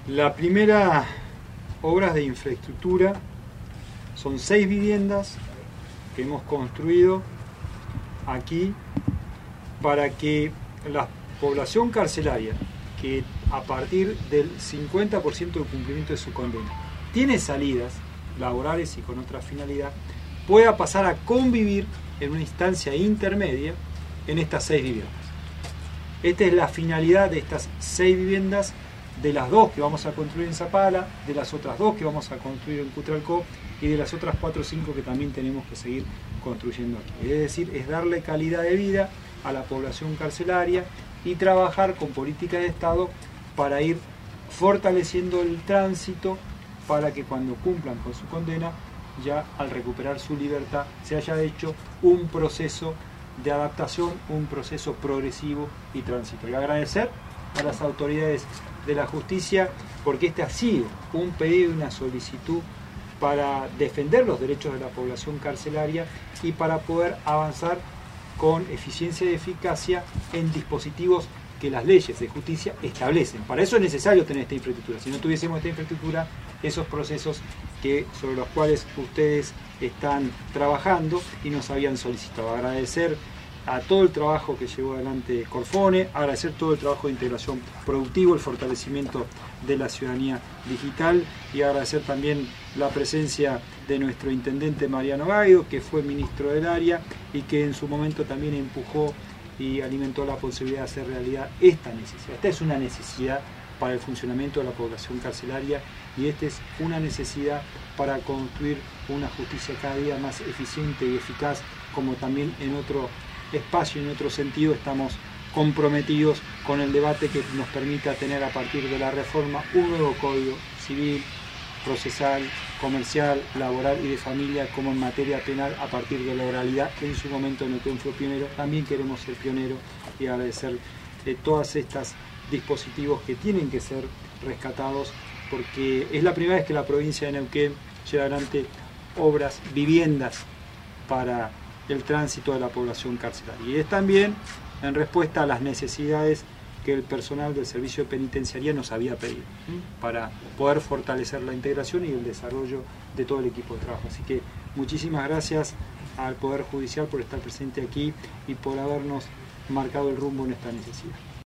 La primera obras de infraestructura son 6 viviendas que hemos construido aquí para que la población carcelaria, que a partir del 50% del cumplimiento de su condena tiene salidas laborales y con otra finalidad, pueda pasar a convivir en una instancia intermedia en estas 6 viviendas. Esta es la finalidad de estas 6 viviendas, de las 2 que vamos a construir en Zapala, de las otras 2 que vamos a construir en Cutralcó y de las otras 4 o 5 que también tenemos que seguir construyendo aquí. Es decir, es darle calidad de vida a la población carcelaria y trabajar con políticas de Estado para ir fortaleciendo el tránsito para que cuando cumplan con su condena, ya al recuperar su libertad, se haya hecho un proceso de adaptación, un proceso progresivo y transitorio. Agradecer a las autoridades de la justicia porque este ha sido un pedido y una solicitud para defender los derechos de la población carcelaria y para poder avanzar con eficiencia y eficacia en dispositivos que las leyes de justicia establecen. Para eso es necesario tener esta infraestructura. Si no tuviésemos esta infraestructura, esos procesos sobre los cuales ustedes están trabajando y nos habían solicitado. Agradecer a todo el trabajo que llevó adelante Corfone, agradecer todo el trabajo de integración productivo, el fortalecimiento de la ciudadanía digital y agradecer también la presencia de nuestro intendente Mariano Gaido, que fue ministro del área y que en su momento también empujó y alimentó la posibilidad de hacer realidad esta necesidad. Esta es una necesidad para el funcionamiento de la población carcelaria y esta es una necesidad para construir una justicia cada día más eficiente y eficaz, como también en otro espacio, en otro sentido, estamos comprometidos con el debate que nos permita tener a partir de la reforma un nuevo código civil, procesal, comercial, laboral y de familia como en materia penal a partir de la oralidad que en su momento Neuquén fue pionero. También queremos ser pioneros y agradecer todas estas dispositivos que tienen que ser rescatados porque es la primera vez que la provincia de Neuquén lleva adelante obras, viviendas para el tránsito de la población carcelaria. Y es también en respuesta a las necesidades que el personal del servicio penitenciario nos había pedido para poder fortalecer la integración y el desarrollo de todo el equipo de trabajo. Así que muchísimas gracias al Poder Judicial por estar presente aquí y por habernos marcado el rumbo en esta necesidad.